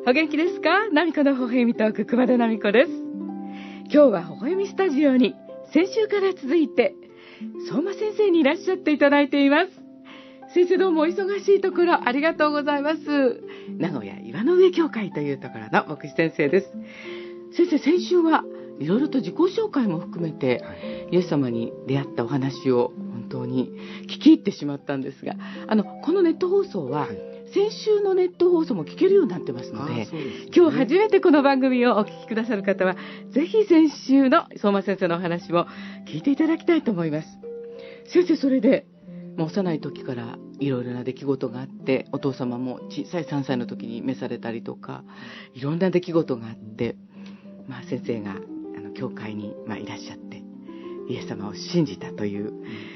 お元気ですか？ナミコの微笑みトーク、熊田ナミコです。今日は微笑みスタジオに先週から続いて相馬先生にいらっしゃっていただいています。先生、どうもお忙しいところありがとうございます。名古屋岩の上教会というところの牧師先生です。先生、先週はいろいろと自己紹介も含めて、イエス様に出会ったお話を本当に聞き入ってしまったんですが、このネット放送は、先週のネット放送も聞けるようになってますので、今日初めてこの番組をお聞きくださる方は、ぜひ先週の相馬先生のお話も聞いていただきたいと思います。先生、それでもう幼い時からいろいろな出来事があって、お父様も小さい3歳の時に召されたりとか、いろんな出来事があって、先生が教会にいらっしゃってイエス様を信じたという、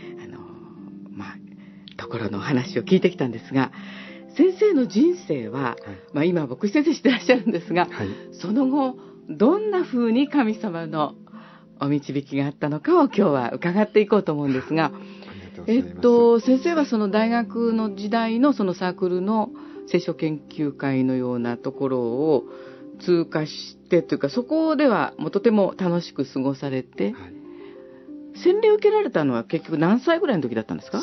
ところのお話を聞いてきたんですが、先生の人生は、今牧師先生してらっしゃるんですが、その後どんな風に神様のお導きがあったのかを今日は伺っていこうと思うんですが、先生はその大学の時代のそのサークルの聖書研究会のようなところを通過してというか、そこではもうとても楽しく過ごされて、洗礼を受けられたのは結局何歳ぐらいの時だったんですか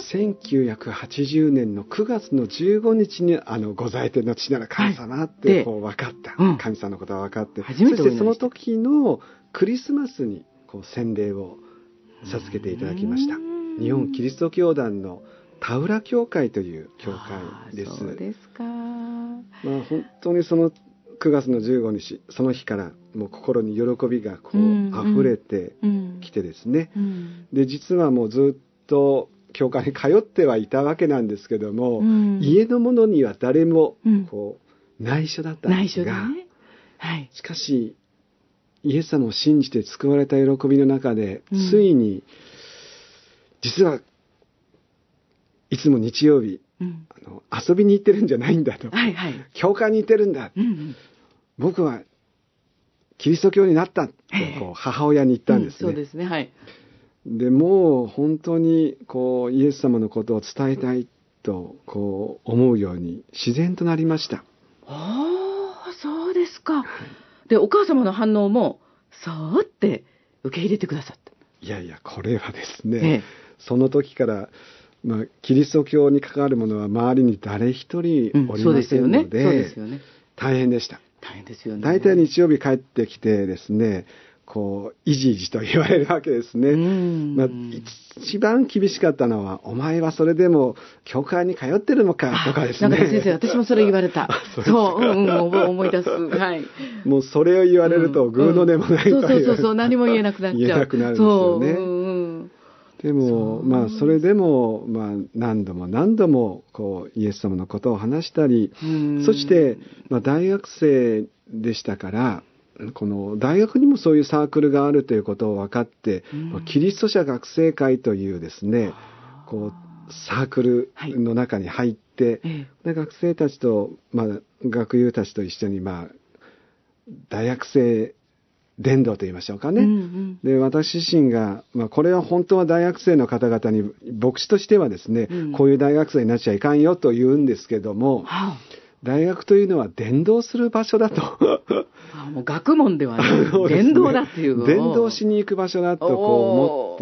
？1980年の9月の15日にご在天の父なる神様って分かった、神様のことが分かって、そしてその時のクリスマスに洗礼を授けていただきました。日本キリスト教団の田浦教会という教会です。 そうですか。 本当にその9月の15日、その日からもう心に喜びが溢れてきてですね、で実はもうずっと教会に通ってはいたわけなんですけども、家の者には誰も内緒だったんですが、しかしイエス様を信じて救われた喜びの中で、ついに実はいつも日曜日、遊びに行ってるんじゃないんだと、教会に行ってるんだ、僕はキリスト教になったって母親に言ったんですね。 そうですね。 でもう本当にイエス様のことを伝えたいと思うように自然となりました。 そうですか。で、お母様の反応もそうって受け入れてくださった。 いやいや、これはですね、その時からキリスト教に関わるものは周りに誰一人おりませんので、大変でした。 大変ですよね。 大体日曜日帰ってきてですね、いじいじと言われるわけですね。一番厳しかったのは、お前はそれでも教会に通ってるのかとかですね。 先生、私もそれ言われた。思い出す。 もうそれを言われるとグーの音もないという。 そう、何も言えなくなっちゃう。 言えなくなるんですよね。でもそれでも何度もイエス様のことを話したり、そして大学生でしたから、この大学にもそういうサークルがあるということを分かって、キリスト者学生会というですね、サークルの中に入って、で学生たちと、学友たちと一緒に大学生伝道と言いましょうかね。で私自身が、これは本当は大学生の方々に牧師としてはですね、こういう大学生になっちゃいかんよと言うんですけども、大学というのは伝道する場所だともう学問ではない伝道だっていう、 伝道しに行く場所だと思って、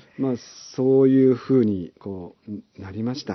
そういうふうになりました。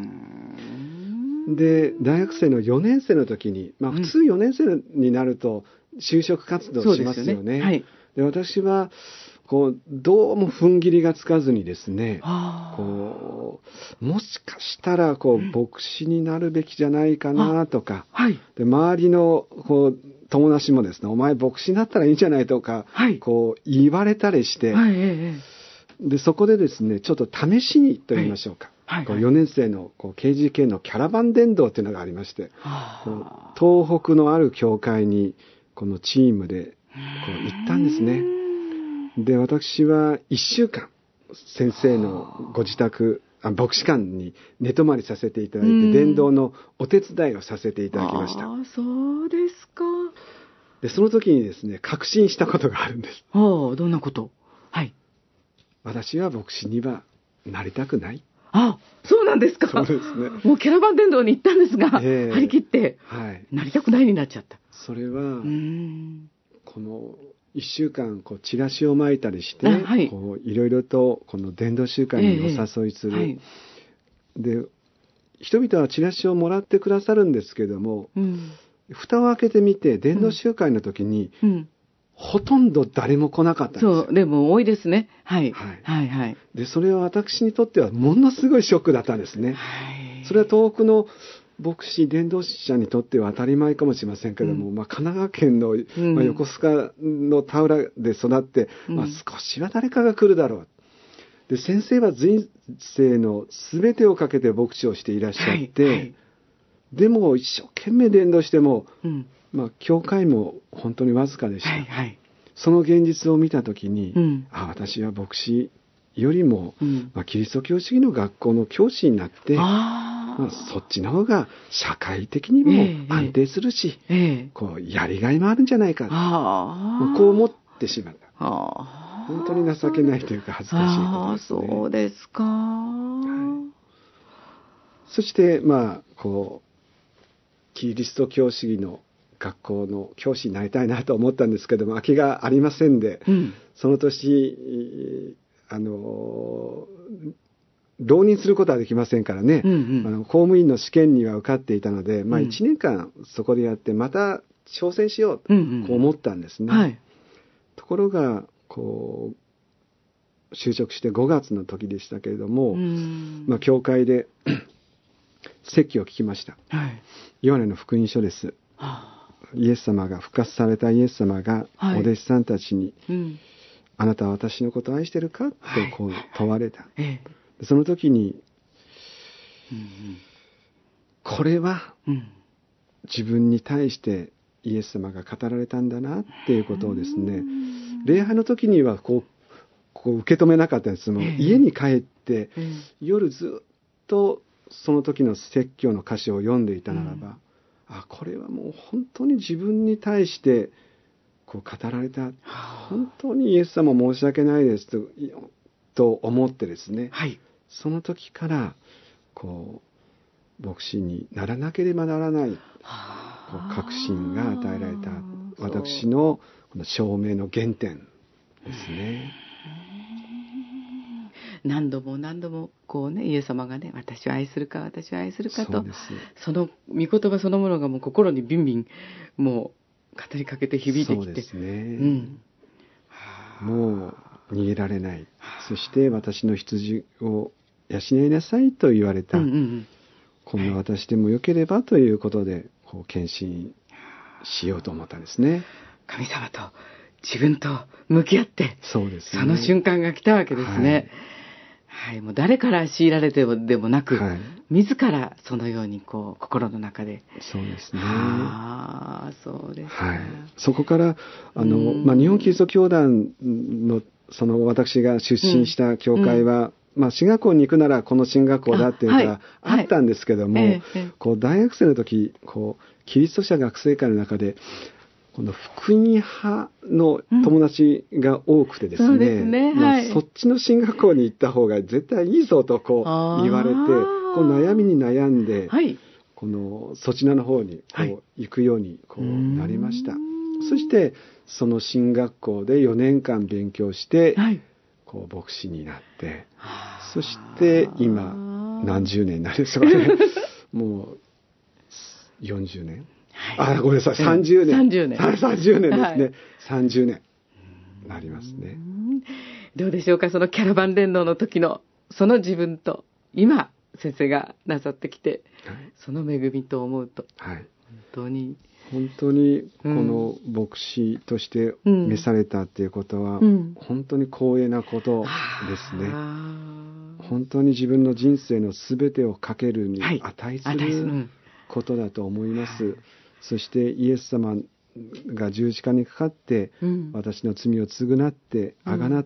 で大学生の4年生の時に、普通4年生になると就職活動しますよね。で私はどうも踏ん切りがつかずにですね、もしかしたら牧師になるべきじゃないかなとか、で周りの友達もですね、お前牧師になったらいいんじゃないとか、言われたりして、でそこでですね、ちょっと試しにと言いましょうか、4年生のKGK のキャラバン伝道というのがありまして、東北のある教会にこのチームで行ったんですね。で私は1週間先生のご自宅牧師館に寝泊まりさせていただいて、伝道のお手伝いをさせていただきました。 そうですか。 でその時にですね、確信したことがあるんです。 どんなこと？ 私は牧師にはなりたくない。 あ、そうなんですか。 そうですね。 もうキャラバン電動に行ったんですが、張り切って、なりたくないになっちゃった。 それはこの1週間チラシを巻いたりして、いろいろとこの伝道集会にお誘いする、で人々はチラシをもらってくださるんですけども、蓋を開けてみて伝道集会の時に、ほとんど誰も来なかったんですよ。 そう、でも多いですね。 でそれは私にとってはものすごいショックだったんですね。それは東北の牧師伝道者にとっては当たり前かもしれませんけども、神奈川県の、横須賀の田浦で育って、少しは誰かが来るだろう。で先生は人生の全てをかけて牧師をしていらっしゃって、でも一生懸命伝道しても、教会も本当にわずかでした。その現実を見た時に、私は牧師よりも、キリスト教主義の学校の教師になって、そっちの方が社会的にも安定するし、やりがいもあるんじゃないか、こう思ってしまった。本当に情けないというか恥ずかしいことですね。 そうですか。 そしてキリスト教主義の学校の教師になりたいなと思ったんですけども、空きがありませんで、その年浪人することはできませんからね、公務員の試験には受かっていたので、1年間そこでやってまた挑戦しようと思ったんですね。ところが就職して5月の時でしたけれども、教会で説教を聞きました。ヨハネの福音書です。イエス様が、復活されたイエス様がお弟子さんたちに、あなたは私のことを愛してるかと問われた。その時に、これは自分に対してイエス様が語られたんだなっていうことをですね、礼拝の時には受け止めなかったんです。家に帰って夜ずっとその時の説教の歌詞を読んでいたならば、これはもう本当に自分に対して語られた、本当にイエス様申し訳ないですと思ってですね、その時から牧師にならなければならない確信が与えられた、私のこの証明の原点ですね。 何度も何度もイエス様がね、私を愛するか私を愛するかと、その御言葉そのものがもう心にビンビンもう語りかけて響いてきて、 そうですね、もう逃げられない、そして私の羊を養いなさいと言われた、こんな私でもよければということで献身しようと思ったんですね。 神様と自分と向き合って、 そうですね、 その瞬間が来たわけですね。もう誰から強いられてでもなく、自らそのように心の中で。 そうですね。 そうです。 そこから日本キリスト教団の私が出身した教会は、進学校に行くならこの進学校だっていうのがあったんですけども、大学生の時キリスト者学生会の中でこの福音派の友達が多くてですね、そっちの進学校に行った方が絶対いいぞと言われて、悩みに悩んで、そちらの方に行くようになりました。そしてその進学校で4年間勉強して、牧師になって、そして今何十年になるんですかねもう40年、ごめんなさい、30年。30年。30年ですね。30年。なりますね。 どうでしょうか、そのキャラバン伝道の時の、その自分と、今、先生がなさってきて、その恵みと思うと、本当に、この牧師として召されたっていうことは、本当に光栄なことですね。本当に自分の人生の全てをかけるに値することだと思います。そしてイエス様が十字架にかかって、私の罪を償ってあがなって、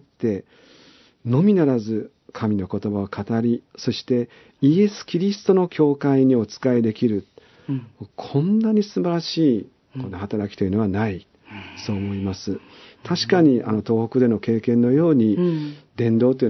のみならず神の言葉を語り、そしてイエス・キリストの教会にお仕えできる、こんなに素晴らしいこの働きというのはない、そう思います。確かに東北での経験のように、伝道というのは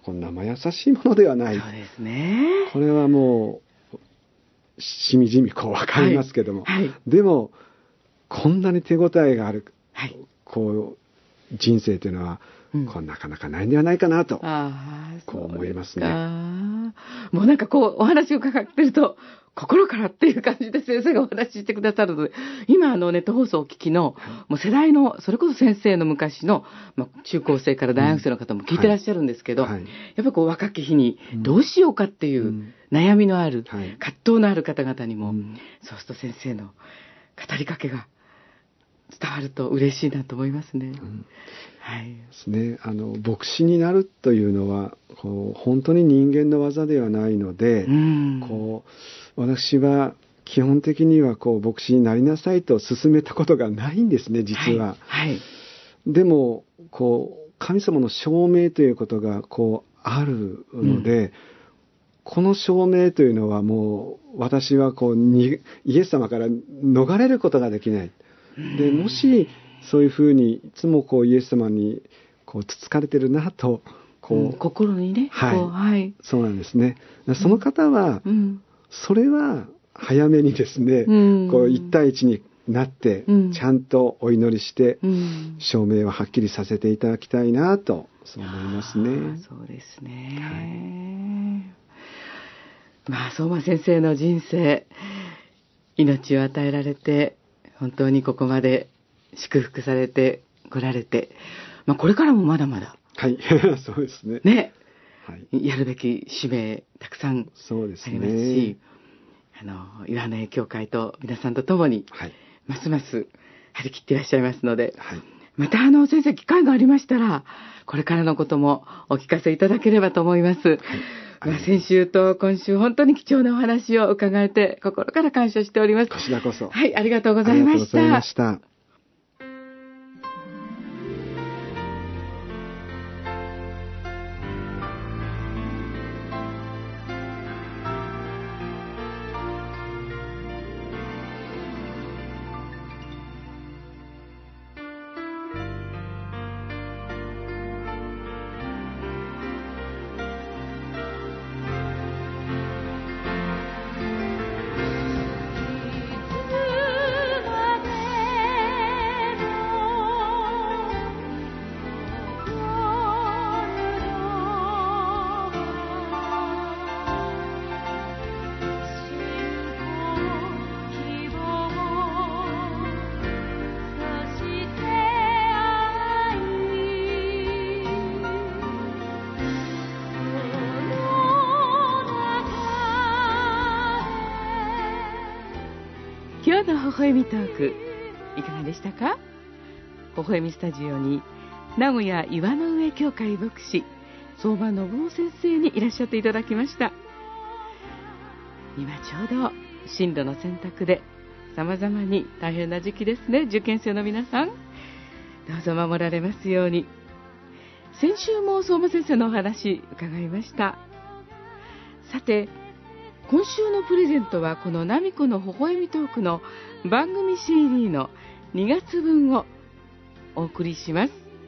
こんな生優しいものではない。 そうですね。 これはもうしみじみこう分かりますけども、 はいはい、 でもこんなに手応えがある、 はい、 こう人生というのは、こうなかなかないんではないかなと、こう思いますね。 もうなんかこうお話を伺ってると心からっていう感じで先生がお話ししてくださるので、今ネット放送をお聞きの、もう世代のそれこそ先生の昔の、中高生から大学生の方も聞いてらっしゃるんですけど、やっぱりこう若き日にどうしようかっていう悩みのある、葛藤のある方々にも、そうすると先生の語りかけが伝わると嬉しいなと思いますね。はい、 ですね。牧師になるというのはこう本当に人間の技ではないので、こう私は基本的にはこう牧師になりなさいと勧めたことがないんですね、実は。でもこう神様の証明ということがこうあるので、この証明というのはもう私はこうイエス様から逃れることができない。でもしそういうふうにいつもこうイエス様にこうつつかれてるなとこう、 心にね、 そうなんですね。その方は、それは早めにですね、こう一対一になって、ちゃんとお祈りして、証明をはっきりさせていただきたいなとそう思いますね。 そうですね。相馬先生の人生、命を与えられて本当にここまで祝福されてこられて、これからもまだまだそうですね。 やるべき使命たくさんありますし、岩根教会と皆さんと共に、ますます張り切っていらっしゃいますので、また先生機会がありましたらこれからのこともお聞かせいただければと思います。先週と今週本当に貴重なお話を伺えて心から感謝しております。 こちらこそ。 ありがとうございました。今日の微笑みトークいかがでしたか？微笑みスタジオに名古屋岩の上教会牧師相馬信夫先生にいらっしゃっていただきました。今ちょうど進路の選択で様々に大変な時期ですね。受験生の皆さんどうぞ守られますように。先週も相馬先生のお話伺いました。さて今週のプレゼントはこのナミコの微笑みトークの番組 CD の2月分をお送りします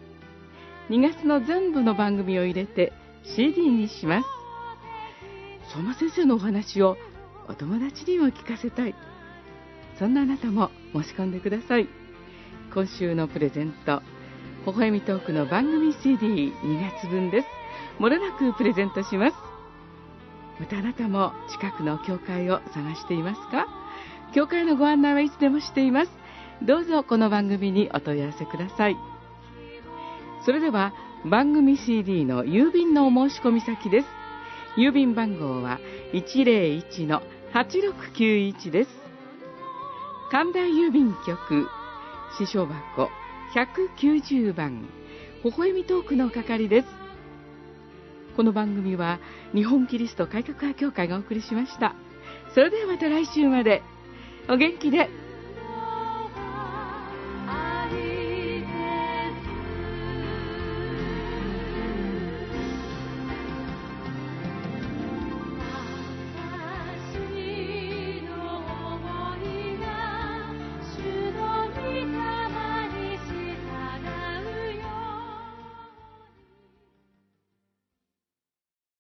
。2月の全部の番組を入れて CD にします。相馬先生のお話をお友達にも聞かせたい、そんなあなたも申し込んでください。今週のプレゼント、微笑みトークの番組 CD2 月分です。もれなくプレゼントします。またあなたも近くの教会を探していますか？教会のご案内はいつでもしています。どうぞこの番組にお問い合わせください。それでは番組 CD の郵便のお申し込み先です。郵便番号は 101-8691 です。神田郵便局支所箱190番微笑みトークの係です。この番組は日本キリスト改革派協会がお送りしました。それではまた来週までお元気で。